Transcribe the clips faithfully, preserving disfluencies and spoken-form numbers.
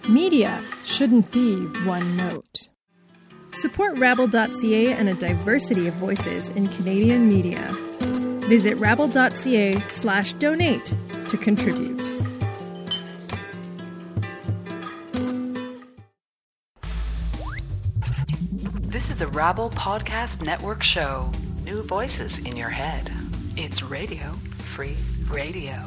Media shouldn't be one note. Support Rabble dot c a and a diversity of voices in Canadian media. Visit Rabble dot c a slash donate to contribute. This is a Rabble Podcast Network show. New voices in your head. It's Radio Free Radio.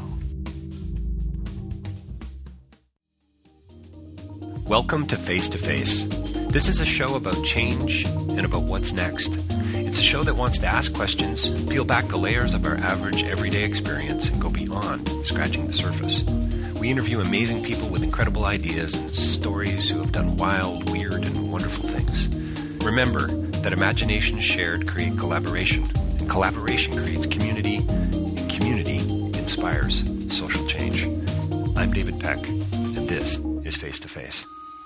Welcome to Face to Face. This is a show about change and about what's next. It's a show that wants to ask questions, peel back the layers of our average everyday experience, and go beyond scratching the surface. We interview amazing people with incredible ideas and stories who have done wild, weird, and wonderful things. Remember that imagination shared creates collaboration, and collaboration creates community, and community inspires social change. I'm David Peck, and this is Face to Face.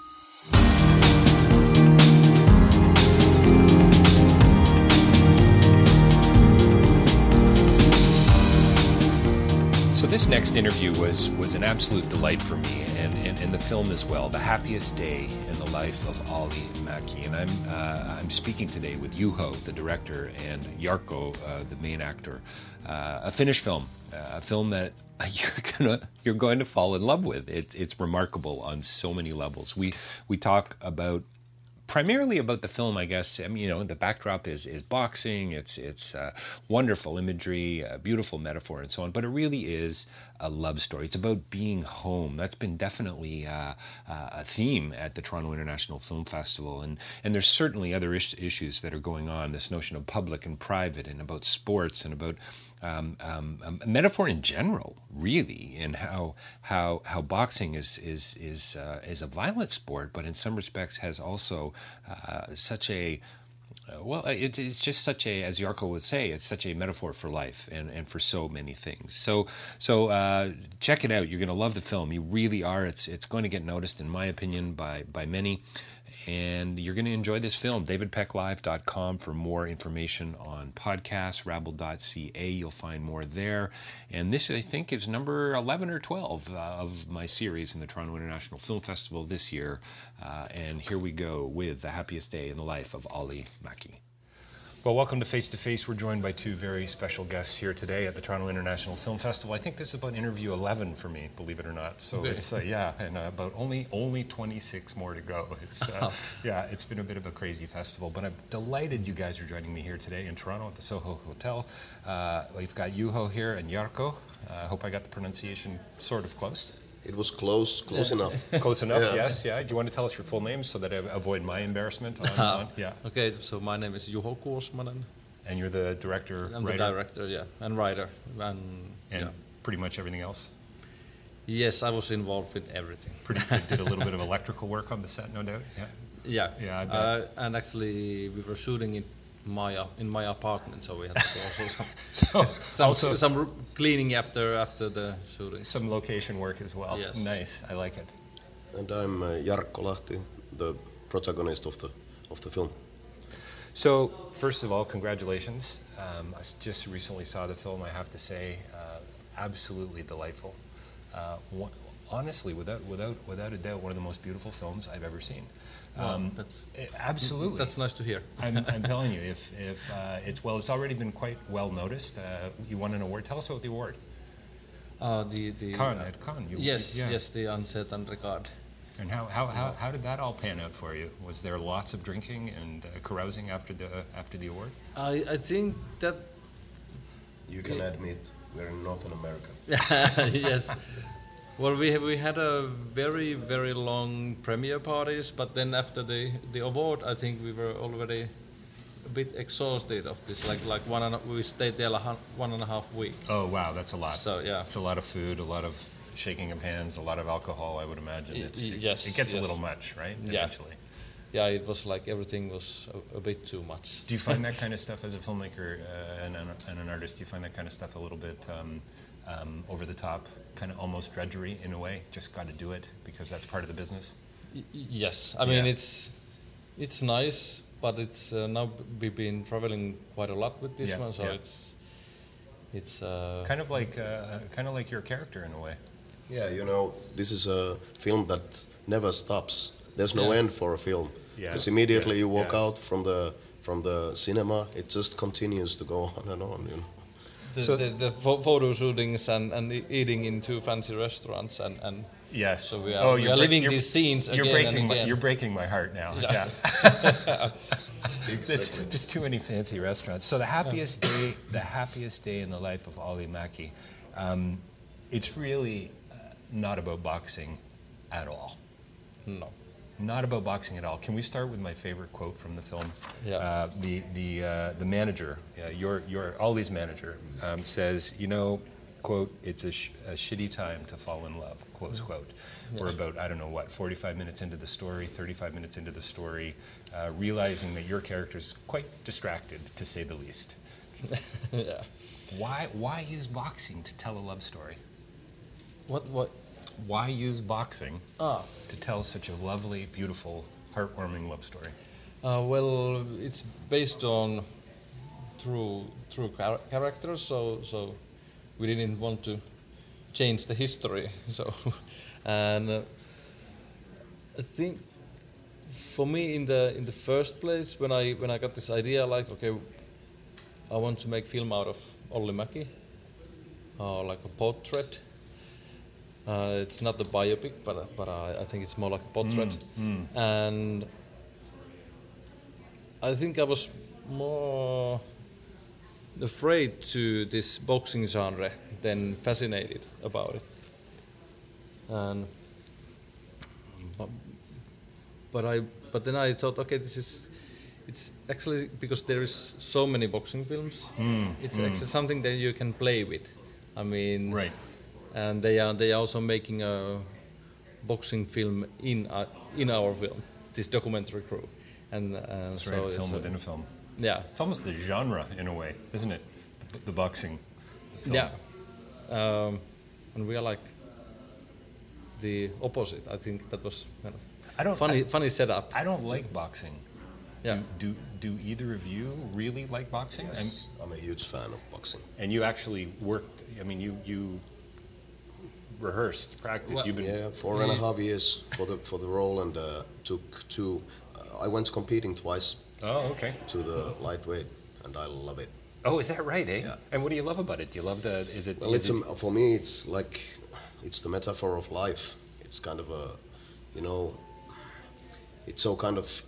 So this next interview was was an absolute delight for me, and, and, and the film as well. The Happiest Day in the Life of Olli Mäki, and I'm uh, I'm speaking today with Juho, the director, and Jarkko, uh, the main actor. Uh, a Finnish film, uh, a film that you're gonna you're going to fall in love with. It's it's remarkable on so many levels. We we talk about. Primarily about the film, I guess. I mean, you know, the backdrop is is boxing. It's it's uh, wonderful imagery, a beautiful metaphor, and so on. But it really is a love story. It's about being home. That's been definitely uh, uh, a theme at the Toronto International Film Festival, and and there's certainly other is- issues that are going on. This notion of public and private, and about sports, and about um, um, a metaphor in general, really, and how how how boxing is is is uh, is a violent sport, but in some respects has also uh, such a uh, well, it, it's just such a, as Jarkko would say, it's such a metaphor for life and, and for so many things. So so uh, check it out. You're going to love the film. You really are. It's it's going to get noticed, in my opinion, by by many. And you're going to enjoy this film. david peck live dot com for more information on podcasts. Rabble dot c a, you'll find more there. And this, I think, is number eleven or twelve uh, of my series in the Toronto International Film Festival this year. Uh, and here we go with The Happiest Day in the Life of Olli Mäki. Well, welcome to Face to Face. We're joined by two very special guests here today at the Toronto International Film Festival. I think this is about interview eleven for me, believe it or not. So okay. it's uh, yeah, and uh, about only only twenty-six more to go. It's uh, yeah, it's been a bit of a crazy festival, but I'm delighted you guys are joining me here today in Toronto at the Soho Hotel. Uh, we've got Juho here and Jarkko. I uh, hope I got the pronunciation sort of close. It was close, close yeah. enough. Close enough, yeah. yes, yeah. Do you want to tell us your full name so that I avoid my embarrassment? On, on, yeah. Okay, so my name is Juho Kuosmanen. And you're the director, I'm writer? the director, yeah, and writer. And, and yeah. pretty much everything else? Yes, I was involved with everything. Pretty did a little bit of electrical work on the set, no doubt? Yeah. Yeah. Yeah, I bet. Uh, and actually, we were shooting in my uh, in my apartment, so we had to do also some so some, also some cleaning after after the shooting. Some location work as well. Yes. Nice, I like it. And I'm uh, Jarkko Lahti, the protagonist of the of the film. So, first of all, congratulations. Um, I just recently saw the film, I have to say, uh, absolutely delightful. Uh, one, honestly, without without without a doubt, one of the most beautiful films I've ever seen. Um, well, that's it, absolutely. That's nice to hear. I'm, I'm telling you, if if uh, it's well, it's already been quite well noticed. Uh, you won an award. Tell us about the award. Uh, the the Cannes, uh, at Cannes. You, yes, yeah. yes, the Uncertain Regard. And how, how, how, how did that all pan out for you? Was there lots of drinking and uh, carousing after the after the award? I I think that You can yeah. admit we're in Northern America. Yes. Well, we we had a very very long premiere parties, but then after the the award, I think we were already a bit exhausted of this. Like like one and a, we stayed there like one and a half week. Oh wow, that's a lot. So yeah, it's a lot of food, a lot of shaking of hands, a lot of alcohol. I would imagine. It's, it, yes, it gets yes. a little much, right? Yeah. Eventually. Yeah, it was like everything was a, a bit too much. Do you find that kind of stuff as a filmmaker uh, and, an, and an artist? Do you find that kind of stuff a little bit um, um, over the top, kind of almost drudgery in a way? Just got to do it because that's part of the business. Y- yes, I mean yeah. it's it's nice, but it's uh, now we've been traveling quite a lot with this yeah, one, so yeah. it's it's uh, kind of like uh, kind of like your character in a way. Yeah, you know, this is a film that never stops. There's no Yeah. end for a film. Yes, Because immediately yeah, you walk yeah. out from the from the cinema, it just continues to go on and on. You know. The, So- the, the pho- photo shootings and, and e- eating in two fancy restaurants and, and Yes. So we are- oh, we you're are break- living you're- these scenes You're again breaking and my, again. you're breaking my heart now. Yeah. Yeah. It's Exactly. just too many fancy restaurants. So the happiest day, the happiest day in the life of Olli Mäki, um, it's really uh, not about boxing at all. no. Not about boxing at all. Can we start with my favorite quote from the film? Yeah. Uh, the the uh, the manager, uh, your your Olli's manager, um, says, you know, quote, it's a, sh- a shitty time to fall in love, close quote. We're about, I don't know what, forty-five minutes into the story, thirty-five minutes into the story, uh, realizing that your character's quite distracted, to say the least. Yeah. Why why use boxing to tell a love story? What what? Why use boxing Ah. to tell such a lovely, beautiful, heartwarming love story? Uh, well, it's based on true true char- characters, so so we didn't want to change the history. So, and uh, I think for me, in the in the first place, when I when I got this idea, like, okay, I want to make film out of Olli Mäki, uh, like a portrait. Uh, it's not a biopic, but uh, but I, I think it's more like a portrait, and I think I was more afraid to this boxing genre than fascinated about it. And but, but I but then I thought, okay, this is it's actually because there is so many boxing films. It's actually something that you can play with. I mean, Right. and they are they are also making a boxing film in uh, in our film, this documentary crew, and uh, That's so right, a it's, film uh, within a film. yeah, It's almost a genre in a way, isn't it? The, the boxing. film. yeah, um, and we are like the opposite. I think that was kind of I don't- funny I- funny setup. I don't like boxing. Yeah. Do, do do either of you really like boxing? Yes, I'm a huge fan of boxing. And, and you actually worked. I mean, you you rehearsed, practiced. Well, You've been. Yeah, four and a half years for the for the role, and uh, took two. Uh, I went competing twice Oh, okay. to the lightweight, and I love it. Oh, is that right, eh? Yeah. And what do you love about it? Do you love the? Is it? Well, is it's it- a, for me, it's like it's the metaphor of life. It's kind of a, you know, it's so kind of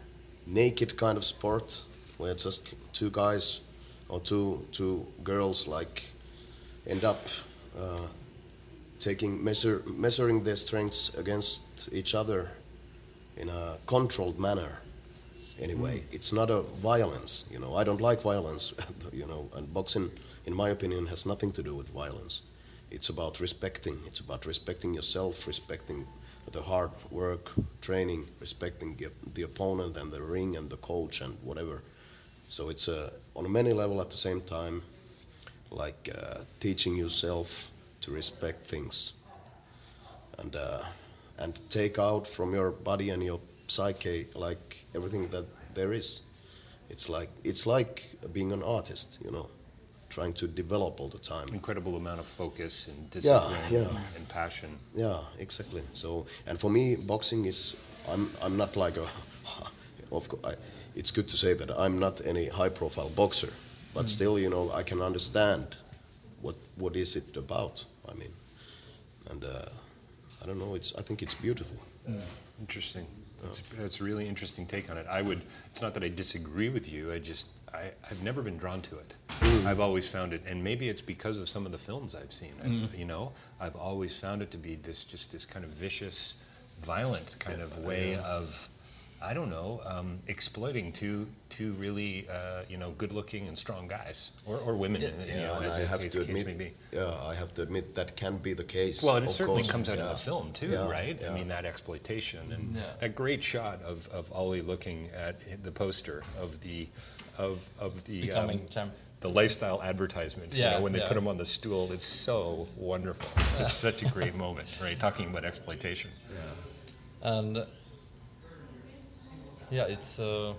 naked kind of sport where just two guys or two two girls like end up uh, taking measure measuring their strengths against each other in a controlled manner. Anyway, it's not a violence. You know, I don't like violence. You know, and boxing, in my opinion, has nothing to do with violence. It's about respecting. It's about respecting yourself, respecting the hard work, training, respecting the, the opponent and the ring and the coach and whatever. So it's uh, on many levels at the same time, like uh, teaching yourself to respect things and uh, and take out from your body and your psyche like everything that there is. It's like it's like being an artist, you know, trying to develop all the time. incredible amount of focus and Yeah, discipline yeah. and passion. Yeah, exactly. So, and for me, boxing is. I'm. I'm not like a. Of course, I, it's good to say that I'm not any high-profile boxer, but still, you know, I can understand what what is it about. I mean, and uh, I don't know. It's. I think it's beautiful. Interesting. That's, that's a really interesting take on it. I would. It's not that I disagree with you. I just. I, I've never been drawn to it. I've always found it, and maybe it's because of some of the films I've seen. I've, You know, I've always found it to be this just this kind of vicious, violent kind of way of, I don't know, um, exploiting two two really uh, you know good-looking and strong guys or, or women. You Yeah, know, and as I the have case, to case admit. may be. Yeah, I have to admit that can be the case. Well, it of certainly course. comes out Yeah. of the film too, Yeah, right? yeah. I mean, that exploitation and Yeah. that great shot of, of Ollie looking at the poster of the of of the Becoming um, champ. the lifestyle advertisement. You Yeah, know, when they yeah. put him on the stool, it's so wonderful. It's just such a great moment, right? Talking about exploitation. And uh, yeah, it's uh,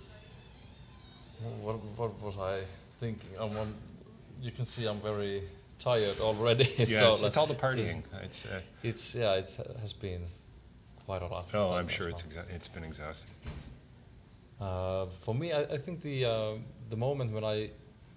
what what was I thinking? I'm, um, you can see I'm very tired already. Yes, so, it's like, all the partying. It's. Uh, It's yeah, it has been quite a lot. of oh, time I'm as sure well. it's exa- it's been exhausting. Uh, for me, I, I think the uh, the moment when I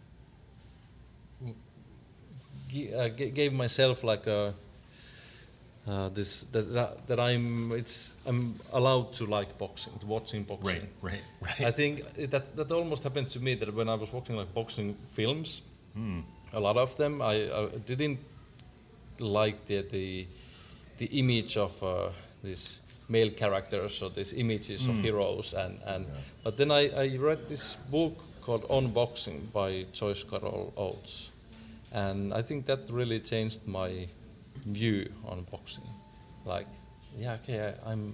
g- uh, g- gave myself like a uh, this that, that that I'm it's I'm allowed to like boxing, to watching boxing. Right, right, right. I think that that almost happened to me that when I was watching like boxing films, Hmm. a lot of them I, I didn't like the the the image of uh, these male characters or these images of heroes and and but then I, I read this book called On Boxing by Joyce Carol Oates, and I think that really changed my view on boxing. Like, yeah, okay, I, I'm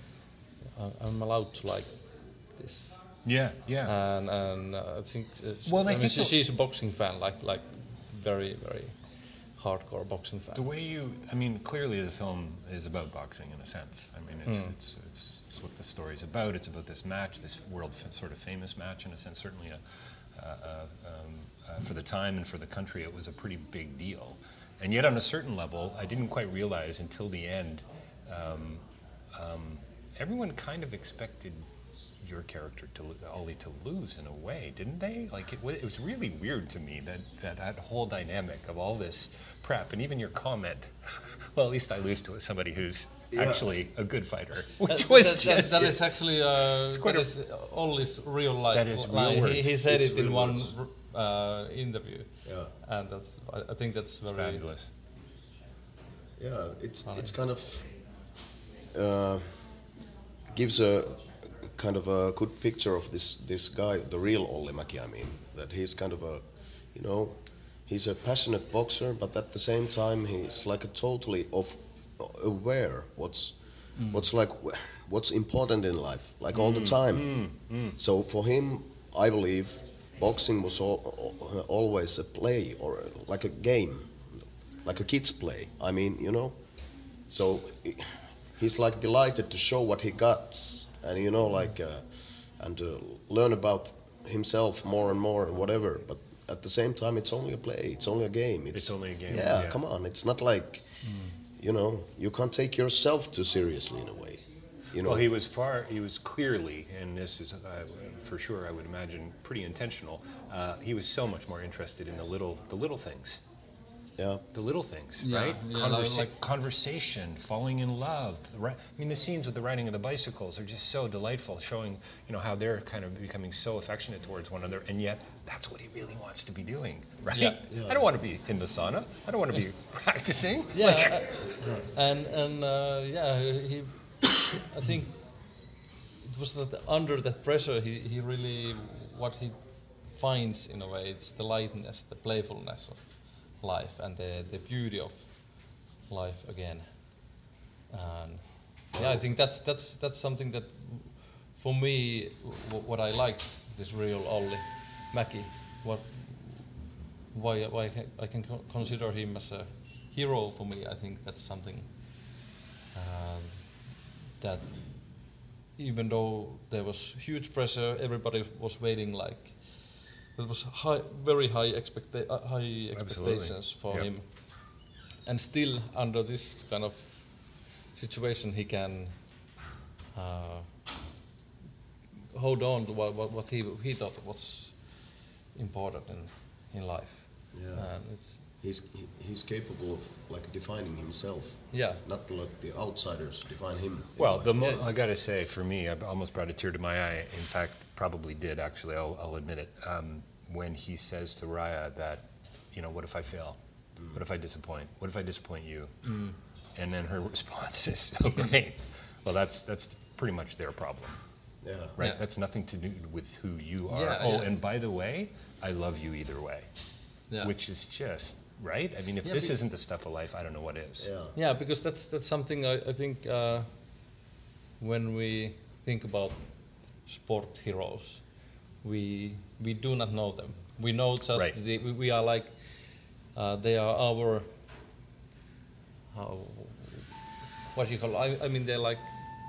I- I'm allowed to like this. Yeah, yeah. And and uh, I think uh, she, Well, I I mean, think she, so- she's a boxing fan, like like very very hardcore boxing fan. The way you, I mean, clearly the film is about boxing in a sense. I mean, it's it's, it's it's what the story's about. It's about this match, this world f- sort of famous match in a sense. Certainly, a, uh, uh, um, uh, for the time and for the country, it was a pretty big deal. And yet, on a certain level, I didn't quite realize until the end. Um, um, everyone kind of expected your character to Ollie to lose in a way, didn't they? Like it was, it was really weird to me that, that that whole dynamic of all this prep and even your comment. Well, at least I lose to somebody who's Yeah. actually a good fighter, That- which was that, that, just, that is actually uh, quite that a- is Ollie's real life. That is real line. He, words. he said It's it in real one words. uh, interview, Yeah. and that's I, I think that's very fabulous. Yeah, it's it's kind of uh, gives a kind of a good picture of this this guy, the real Olli Mäki. I mean, that he's kind of a, you know, he's a passionate boxer, but at the same time he's like a totally of aware what's what's like what's important in life, like all the time. So for him, I believe boxing was al- al- always a play or like a game, like a kid's play. I mean, you know. So he- he's like delighted to show what he got, and you know, like, uh, and to learn about himself more and more and whatever. But at the same time, it's only a play. It's only a game. It's only a game, Yeah, yeah. come on. It's not like, you know, you can't take yourself too seriously in a way. You know. Well, he was far. He was clearly, and this is uh, for sure. I would imagine pretty intentional. Uh, he was so much more interested in the little, the little things. yeah. The little things, Yeah, right? yeah, Conversa- like- conversation, falling in love. the ri- I mean, the scenes with the riding of the bicycles are just so delightful, showing you know how they're kind of becoming so affectionate towards one another, and yet that's what he really wants to be doing, right? Yeah. I don't want to be in the sauna. I don't want to be practicing. Yeah, Like, uh, and and uh, yeah, he. I think it was that under that pressure, he, he really what he finds in a way. It's the lightness, the playfulness of life, and the the beauty of life again. And yeah, I think that's that's that's something that, for me, w- what I liked this real Olli Mäki. What why why I can, I can co- consider him as a hero for me. I think that's something um, that even though there was huge pressure, everybody was waiting like there was high, very high expecta- uh, high expectations for Yep. him, and still under this kind of situation, he can uh, hold on to what, what, what he he thought was important in in life. Yeah. And it's He's he, he's capable of like defining himself, yeah. not to let the outsiders define him. in a well, way. the mo- I got to say, for me, I almost brought a tear to my eye. In fact, probably did actually. I'll, I'll admit it. Um, when he says to Raya that, you know, what if I fail? What if I disappoint? What if I disappoint you? And then her response is so great. Well, that's that's pretty much their problem, yeah. right? Yeah. That's nothing to do with who you are. Yeah, oh, yeah. and by the way, I love you either way, Yeah. which is just right. I mean, if Yeah, this be- isn't the stuff of life, I don't know what is. Yeah. Yeah, because that's that's something I, I think uh, when we think about sport heroes, we we do not know them. We know just Right. the, we, we are like uh, they are our how what do you call I, I mean they're like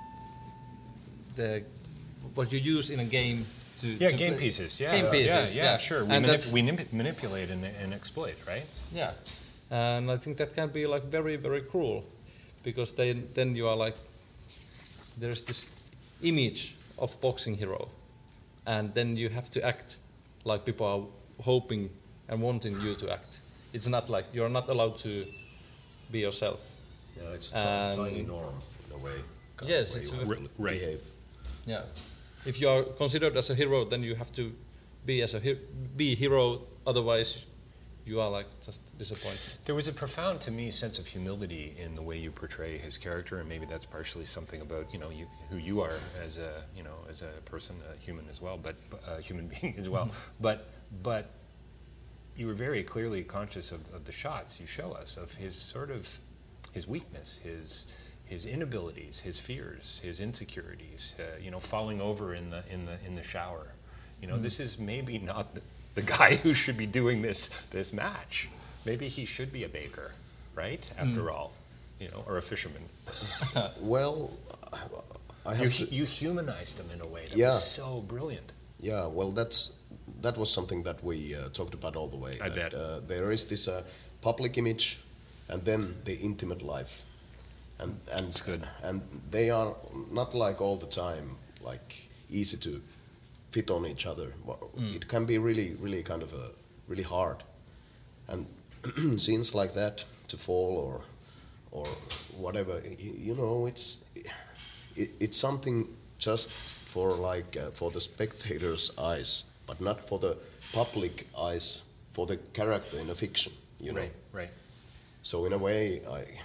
the what you use in a game to Yeah, to game play- pieces. Yeah, game yeah, pieces. yeah, Yeah, sure. We, and manip- that's we nip- manipulate and, and exploit, right? yeah, and I think that can be like very very cruel, because then then you are like, there's this image of boxing hero, and then you have to act like people are hoping and wanting you to act. It's not like you're not allowed to be yourself. Yeah, it's a t- Um, tiny norm in a way. kind yes, of way it's you a- have to Right. behave. Yeah, if you are considered as a hero, then you have to be as a he- be hero. Otherwise, you are like just disappointed. There was a profound, to me, sense of humility in the way you portray his character, and maybe that's partially something about you know you, who you are as a you know as a person, a human as well, but a human being as well. but but you were very clearly conscious of, of the shots you show us of his sort of his weakness, his his inabilities, his fears, his insecurities. Uh, you know, falling over in the in the in the shower. You know, this is maybe not the, the guy who should be doing this this match. Maybe he should be a baker, right? After all, you know, or a fisherman. Well, I You, have hu- to. you humanized him in a way that Yeah. was so brilliant. Yeah, well, that's that was something that we uh, talked about all the way. I that, bet. Uh, there is this uh, public image, and then the intimate life, and and That's good. and they are not like all the time like easy to fit on each other. Well, It can be really, really kind of a really hard, and scenes like that to fall or or whatever. You, you know, it's it, it's something just for like uh, for the spectator's eyes, but not for the public eyes, for the character in a fiction, you know. Right, right. So in a way, I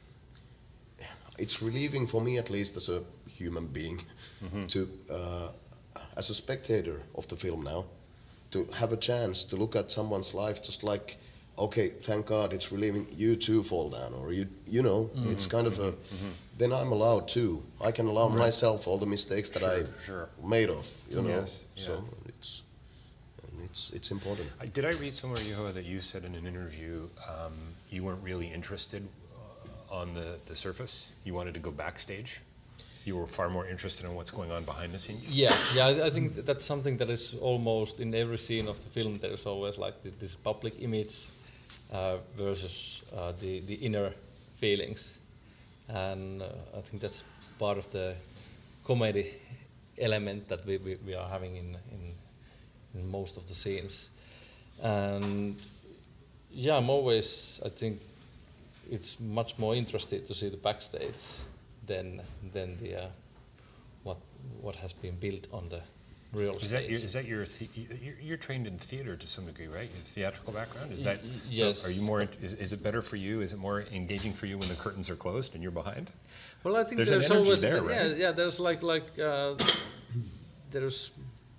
it's relieving for me, at least as a human being, to uh, as a spectator of the film now, to have a chance to look at someone's life just like, okay, thank God, it's relieving. You too fall down, or you you know, it's kind of a. Then I'm allowed too. I can allow myself all the mistakes that I sure. made of, you know. Yes, yeah. So it's and it's it's important. I, did I read somewhere, Juho, that you said in an interview um, you weren't really interested uh, on the, the surface? You wanted to go backstage? You were far more interested in what's going on behind the scenes? Yeah, yeah. I, I think that that's something that is almost in every scene of the film. There's always like th- this public image uh, versus uh, the the inner feelings, and uh, I think that's part of the comedy element that we, we, we are having in, in in most of the scenes. And yeah, I'm always, I think it's much more interesting to see the backstage than than the uh, what what has been built on the real Is that stage. your, is that your the, you're, you're trained in theater to some degree, right? Your theatrical background, is that Y- y- so yes. are you more is, is it better for you? Is it more engaging for you when the curtains are closed and you're behind? Well, I think There's an there's, energy always there, yeah right? yeah there's like like uh, there's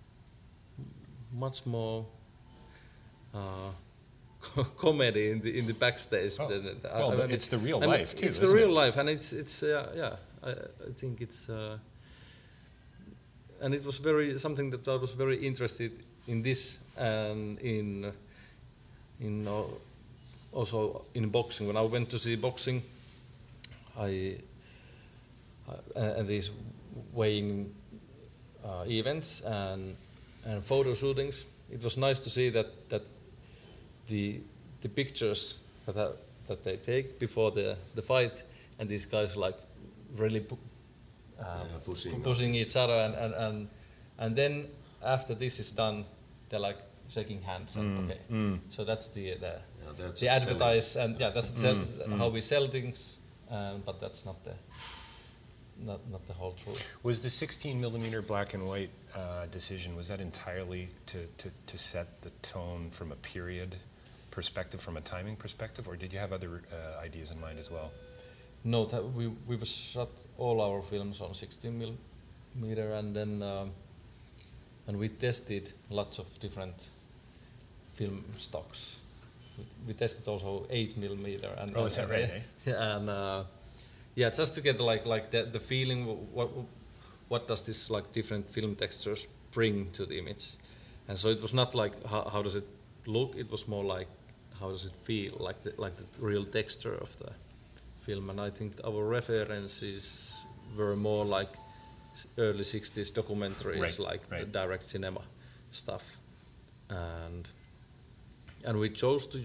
much more uh, comedy in the in the backstage. Oh. than, uh, Well, I but mean, it's the real and life too, It's the isn't real it? life, and it's it's uh, yeah. I, I think it's uh, and it was very something that I was very interested in this and in in uh, also in boxing. When I went to see boxing, I uh, and these weighing uh, events and and photo shootings. It was nice to see that that the the pictures that are, that they take before the the fight, and these guys like really pu- um, Yeah, pushing pushing each other, and, and and and then after this is done, they're like shaking hands. And okay, so that's the the, Yeah, that's the just advertise and yeah, that's the sell- how we sell things, um, but that's not the not not the whole truth. Was the sixteen millimeter black and white uh, decision, was that entirely to, to, to set the tone from a period perspective, from a timing perspective, or did you have other uh, ideas in mind as well? No, that we we've shot all our films on sixteen millimeter, and then um, and we tested lots of different film stocks. We, we tested also eight millimeter, and Oh, is that right, eh? Yeah, and uh, yeah, just to get like like the the feeling. What what does this like different film textures bring to the image? And so it was not like how, how does it look. It was more like how does it feel, like the, like the real texture of the film. And I think our references were more like early sixties documentaries, Right, like the right. direct cinema stuff. And and we chose to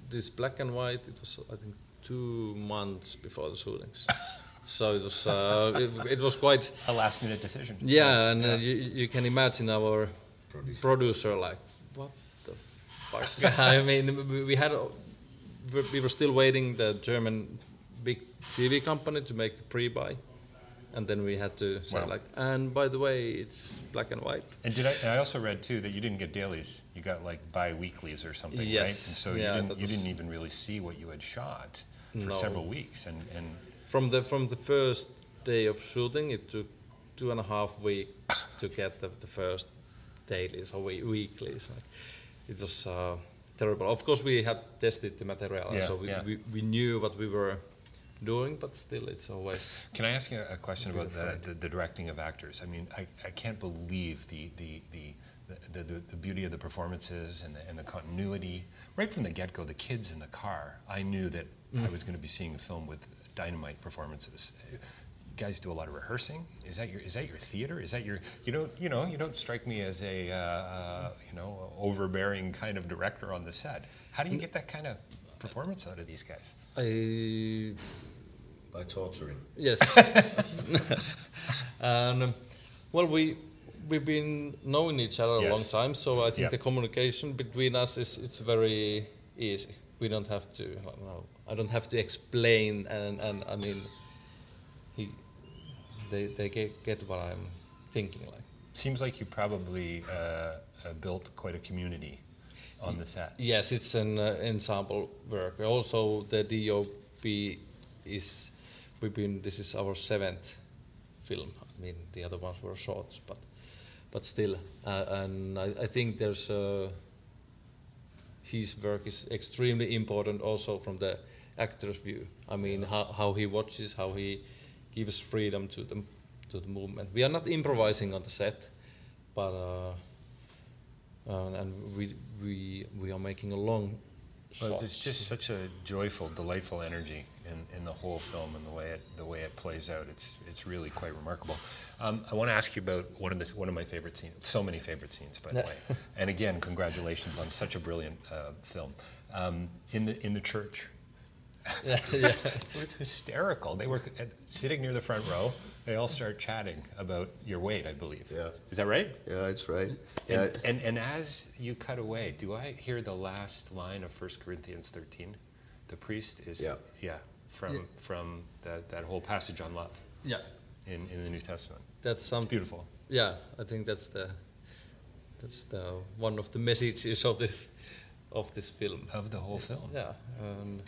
this black and white. It was I think two months before the shootings. So it was uh, it, it was quite a last minute decision. Yeah, and yeah. Uh, you, you can imagine our producer, producer like, what the fuck? I mean, we had we were still waiting the German big T V company to make the pre-buy, and then we had to say wow. like, and by the way, it's black and white. And did I? I also read too that you didn't get dailies; you got like bi-weeklies or something, yes. right? And so yeah, you didn't you was, didn't even really see what you had shot for no. several weeks, and, and from the from the first day of shooting, it took two and a half weeks to get the, the first dailies or we, weeklies. Like, it was uh, terrible. Of course, we had tested the material, yeah, so we, yeah. we we knew what we were doing, but still, it's always. Can I ask you a question about afraid. the, the, the directing of actors? I mean, I, I can't believe the the, the the, the the beauty of the performances and the, and the continuity right from the get-go. The kids in the car, I knew that mm. I was going to be seeing a film with dynamite performances. You guys do a lot of rehearsing. Is that your is that your theater? Is that your you don't you know you don't strike me as a uh, uh, you know overbearing kind of director on the set. How do you get that kind of performance out of these guys? I. By torturing. Yes. and um, well, we we've been knowing each other yes. a long time, so I think yep. the communication between us is it's very easy. We don't have to. I don't know, I don't have to explain, and, and I mean, he they they get, get what I'm thinking like. Seems like you probably uh, uh, built quite a community on the set. Yes, it's an uh, ensemble work. Also, the D O P is. We've been. This is our seventh film. I mean, the other ones were shorts, but but still. Uh, and I, I think there's uh, his work is extremely important also from the actor's view. I mean, how how he watches, how he gives freedom to the to the movement. We are not improvising on the set, but uh, uh, and we we we are making a long. Well, it's just such a joyful, delightful energy in, in the whole film, and the way it the way it plays out. It's it's really quite remarkable. Um, I want to ask you about one of the one of my favorite scenes. So many favorite scenes, by the way. And again, congratulations on such a brilliant uh, film. Um, in the in the church. Yeah, yeah. It was hysterical. They were at, sitting near the front row. They all start chatting about your weight, I believe. Yeah. Is that right? Yeah, it's right. And, Yeah. and and as you cut away, do I hear the last line of First Corinthians thirteen? The priest is yeah, yeah from yeah. from that, that whole passage on love. Yeah. In, in the New Testament. That's some it's beautiful. Yeah, I think that's the that's the one of the messages of this of this film. Of the whole film. Yeah. And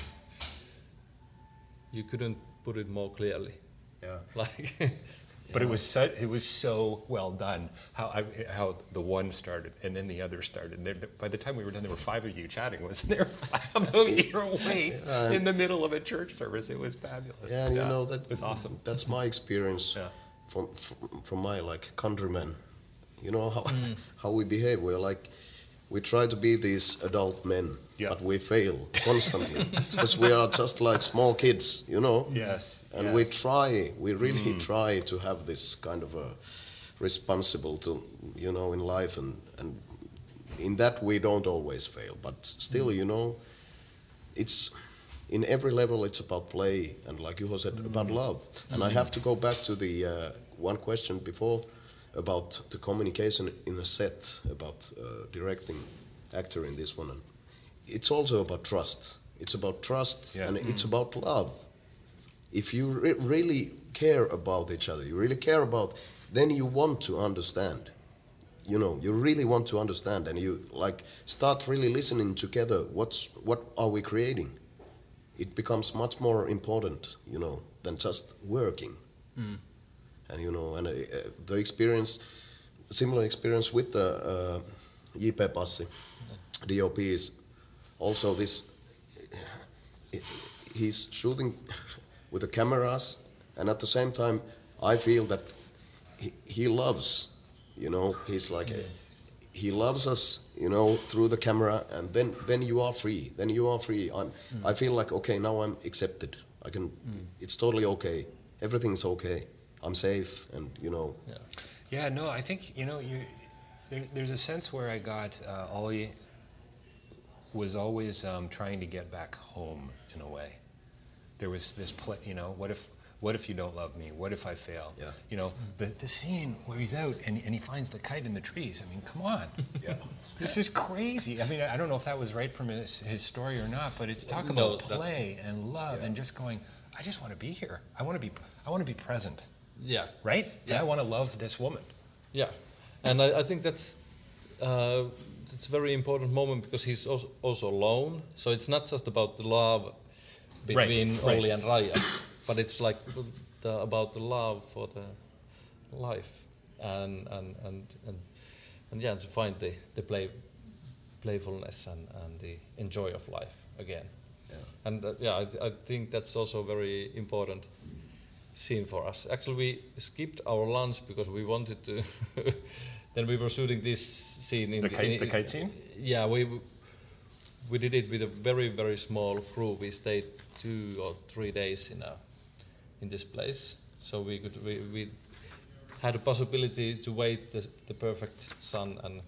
you couldn't put it more clearly. Yeah. Like But it was so, it was so well done. How I, how the one started and then the other started. And there, by the time we were done, there were five of you chatting. Wasn't there? About your weight yeah, in the middle of a church service. It was fabulous. Yeah, and you know that it was awesome. That's my experience yeah. from, from from my like countrymen. You know how Mm. how we behave. We're like we try to be these adult men, yeah. but we fail constantly because we are just like small kids. You know. Yes. And yes. we try, we really Mm. try to have this kind of a responsible to, you know, in life, and, and in that we don't always fail. But still, mm. you know, it's in every level it's about play, and like you said, mm. about love. Mm. And I have to go back to the uh, one question before about the communication in a set, about uh, directing actor in this one. And it's also about trust. It's about trust, yeah. and mm. it's about love. If you re- really care about each other, you really care about, then you want to understand. You know, you really want to understand, and you like start really listening together. What's what are we creating? It becomes much more important, you know, than just working. Mm. And you know, and uh, the experience, similar experience with the uh, J P Passi, yeah. D O P is also this. He's shooting with the cameras, and at the same time, I feel that he, he loves, you know, he's like, mm. a, he loves us, you know, through the camera, and then, then you are free, then you are free. I'm, mm. I feel like, okay, now I'm accepted. I can, mm. it's totally okay. Everything's okay. I'm safe, and, you know. Yeah, yeah no, I think, you know, you, there, there's a sense where I got uh, Ollie was always um, trying to get back home in a way. There was this play, you know, what if what if you don't love me? What if I fail? Yeah. You know, the the scene where he's out and, and he finds the kite in the trees. I mean, come on. Yeah. This is crazy. I mean, I don't know if that was right from his, his story or not, but it's talk No, about that- play and love Yeah. and just going, I just want to be here. I want to be I want to be present, Yeah. right? And Yeah. I want to love this woman. Yeah, and I, I think that's uh, it's a very important moment because he's also, also alone. So it's not just about the love between right. Olli and Raija, but it's like the, about the love for the life and and and and, and yeah, to find the the play playfulness and, and the enjoy of life again. Yeah. And uh, yeah, I, th- I think that's also a very important scene for us. Actually, we skipped our lunch because we wanted to. Then we were shooting this scene in The kite, in, the kite scene? Yeah, we we did it with a very very small crew. We stayed two or three days in a in this place, so we could we, we had a possibility to wait the the perfect sun and.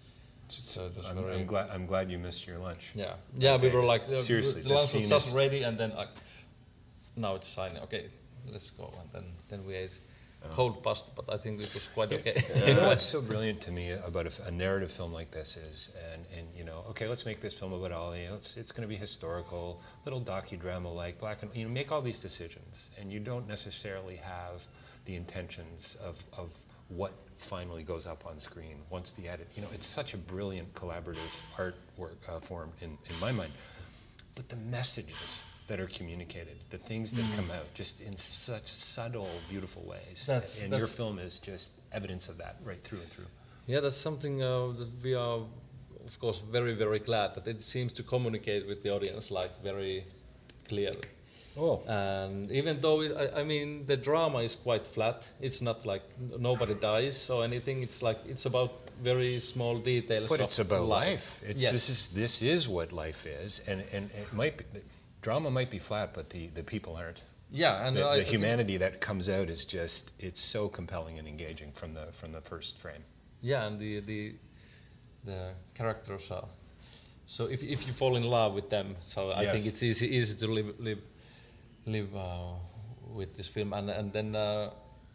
So it was I'm, very I'm glad I'm glad you missed your lunch. yeah, yeah. We Okay. were like, uh, Seriously, the that lunch scene was just is- ready, and then uh, now it's shining. Okay, let's go, and then then we ate cold pasta, but I think it was quite okay. You know what's so brilliant to me about a, f- a narrative film like this is, and, and you know, okay, let's make this film about Ollie. It's, it's going to be historical, little docudrama like black and you know, make all these decisions, and you don't necessarily have the intentions of of what finally goes up on screen once the edit. You know, it's such a brilliant collaborative artwork uh, form in in my mind, but the messages that are communicated, the things that come out just in such subtle, beautiful ways. That's- and your that's- film is just evidence of that right through and through. Yeah, that's something uh, that we are, of course, very very glad that it seems to communicate with the audience like very clearly. Oh. And even though it, I, I mean the drama is quite flat, it's not like n- nobody dies or anything. It's like it's about very small details. But of it's about life. life. It's Yes. this is this is what life is, and and it might be, the drama might be flat, but the, the people aren't. Yeah, and The, I, the I think- humanity that comes out is just it's so compelling and engaging from the from the first frame. Yeah, and the the the characters are. So if if you fall in love with them, so I Yes. think it's easy easy to live live live uh, with this film, and and then uh,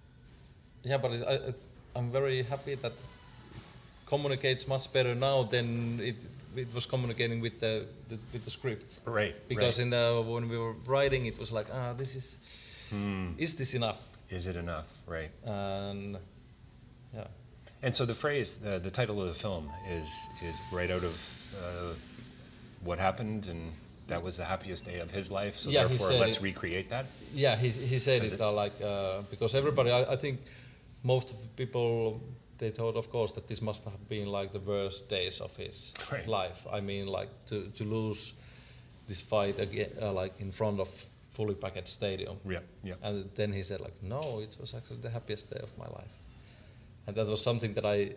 yeah, but it, I, I, I'm very happy that communicates much better now than it it was communicating with the, the with the script. Right. Because right. in the when we were writing, it was like, ah, this is is this enough? Is it enough? Right. And yeah. And so the phrase, the, the title of the film is is right out of uh, what happened, and that was the happiest day of his life. So Yeah, he therefore, said let's it. recreate that. Yeah, he he said Says it it. uh, like uh, because everybody, I, I think, most of the people they thought, of course, that this must have been like the worst days of his Right. life. I mean, like to to lose this fight again, uh, like in front of fully packed stadium. Yeah. Yeah. And then he said, like, no, it was actually the happiest day of my life, and that was something that I,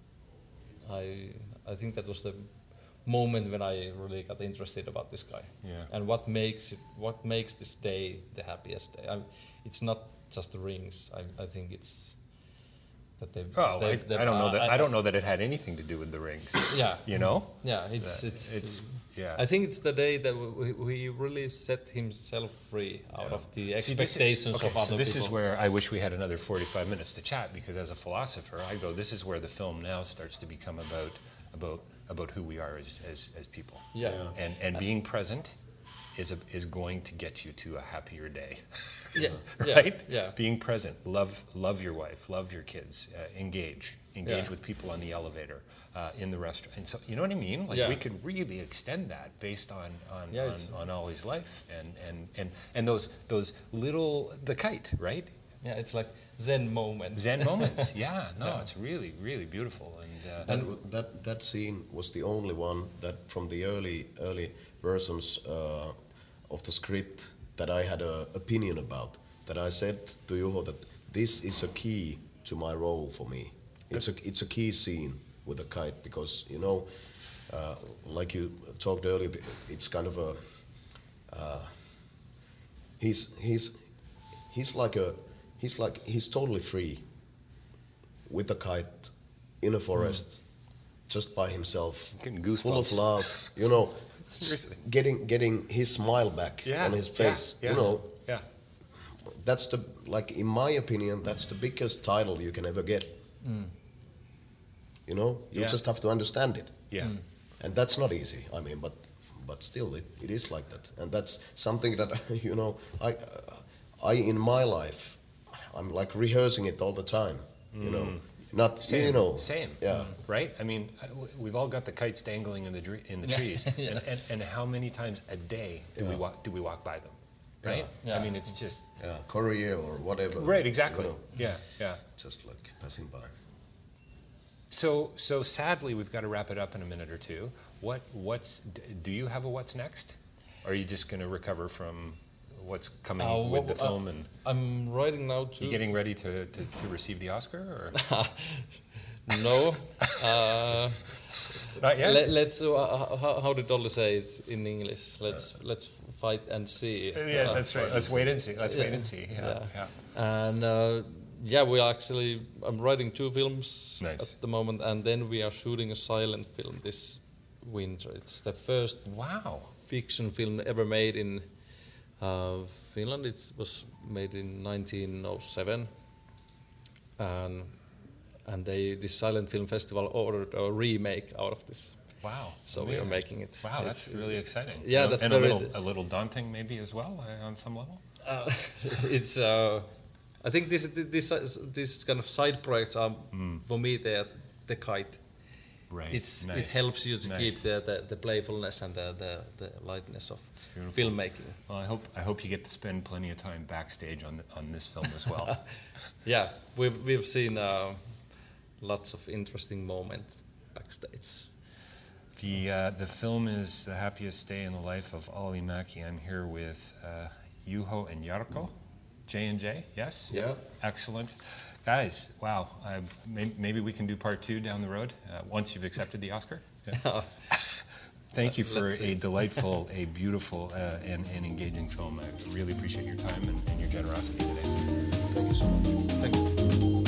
I, I think that was the moment when I really got interested about this guy. Yeah. And what makes it, what makes this day the happiest day? I, it's not just the rings. I, I think it's that they. Oh, they, I, they- I don't know uh, that. I, don't know that it had anything to do with the rings. Yeah. You know. Yeah, it's Uh, it's. it's yeah. I think it's the day that we, we really set himself free out of the See, this is- expectations okay, of other so this people. is where I wish we had another forty-five minutes to chat, because as a philosopher, I go, this is where the film now starts to become about about about who we are as as, as people. Yeah. Yeah. And and being present is a, is going to get you to a happier day. Yeah, yeah, Right? yeah. Being present, love love your wife, love your kids, uh, engage, engage Yeah. with people on the elevator, uh, in the restaurant, and so you know what I mean. Like Yeah. we could really extend that based on on Yeah, on, it's- on Ollie's life and and and and those those little the kite, right? Yeah, it's like Zen moments. Zen moments. Yeah, no, Yeah. it's really really beautiful and. Uh, That, w- that that scene was the only one that from the early early versions uh, of the script that I had an opinion about. That I said to Juho that this is a key to my role for me. It's a it's a key scene with a kite, because you know, uh, like you talked earlier, it's kind of a uh, he's he's he's like a he's like he's totally free with a kite in a forest, just by himself, Getting goosebumps. full of love, you know, Seriously. getting getting his smile back Yeah, on his face, yeah, you yeah, know. yeah. That's the, like, in my opinion, that's the biggest title you can ever get. You know, you Yeah. just have to understand it. Yeah. And that's not easy. I mean, but but still, it, it is like that, and that's something that you know. I uh, I in my life, I'm like rehearsing it all the time. You know, not Same, you know. same. Yeah. Right. I mean, uh, w- we've all got the kites dangling in the dre- in the Yeah. trees, Yeah. and, and and how many times a day do we Yeah. walk do we walk by them? Right. Yeah. I mean, it's just Yeah, Korea or whatever. right. Exactly. You know, Yeah. Yeah. just like passing by. So so sadly, we've got to wrap it up in a minute or two. What what's d- do you have a what's next? Or are you just going to recover from what's coming Uh, with the well, uh, film and I'm writing now too. you getting ready to, to, to receive the Oscar or No. Uh, not yet? let, let's. Uh, how, how did Olli say it in English? Let's let's fight and see. yeah, Uh, that's right. Let's wait and see. Let's wait Yeah. and see. Yeah. Yeah. yeah. And uh, yeah, we are actually. I'm writing two films Nice. at the moment, and then we are shooting a silent film this winter. It's the first Wow. fiction film ever made in uh, Finland. It was made in nineteen oh seven, and and they this silent film festival ordered a remake out of this. Wow. So we are Amazing. making it. Wow, that's It's- really exciting. Yeah, and, that's and very a little, d- a little daunting maybe as well uh, on some level. Uh, it's. Uh, I think this this this kind of side projects are for me they are the kite. Right. It's nice. it helps you to nice. keep the, the, the playfulness and the, the, the lightness of beautiful. filmmaking. Well, I hope I hope you get to spend plenty of time backstage on the, on this film as well. Yeah, we've we've seen uh, lots of interesting moments backstage. The uh, the film is The Happiest Day in the Life of Olli Mäki. I'm here with uh, Juho and Jarkko, J and J. Yes. Yeah. Excellent, guys. Wow. Uh, may, maybe we can do part two down the road uh, once you've accepted the Oscar. Yeah. Thank you for Let's see. a delightful, a beautiful, uh, and, and engaging film. I really appreciate your time and, and your generosity today. Thank you so much. Thank you.